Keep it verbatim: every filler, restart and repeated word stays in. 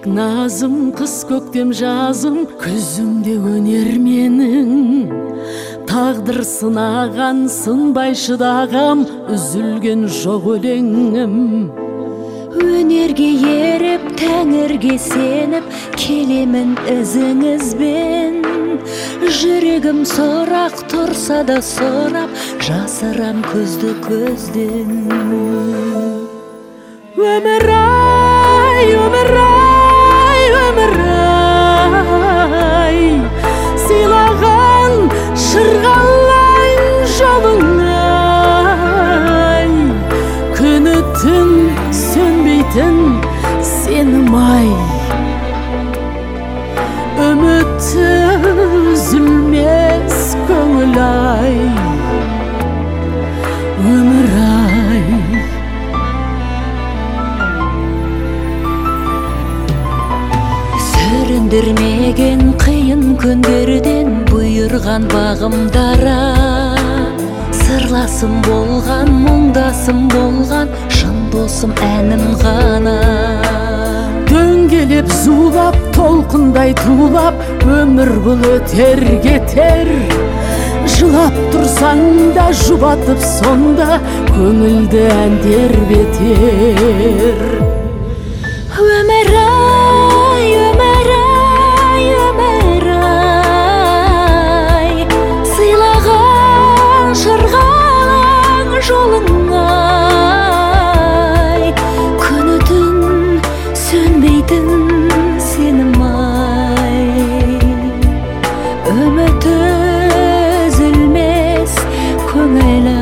Келек назым, кыз көктем жазым, көзүмде өнер менің. Тағдыр сынаған, сынбай шыдағам, үзілген жоқ өлеңім. Өнерге еріп, тәңірге сеніп, келемін ізіңізбен. Жүрегім сұрақ тұрса да сұрап, жасырам көзді көзден. Өмір-ай, өмір-ай, өмір-ай, сыйлаған шырғалайын жолыңай. Күні түн сөнбейтін сенім-ай, үміті үзілмес көңіл-ай. Өмір-ай, сүріндірмеген қиын күндерден бұйырған бағымдара. Сырласым болған, мұңдасым болған, шын досым әнім ғана. Дөңгелеп зулап, толқындай тулап, өмір бұл өтер кетер. Жылап тұрсаң да, жұбатып сонда, көңілді ән тербетер. Өмір-ай, өмір-ай, өмір-ай, сыйлаған шырғалаң жолыңай. Күні түн сөнбейтін сенім-ай, үміті үзілмес көңіл-ай.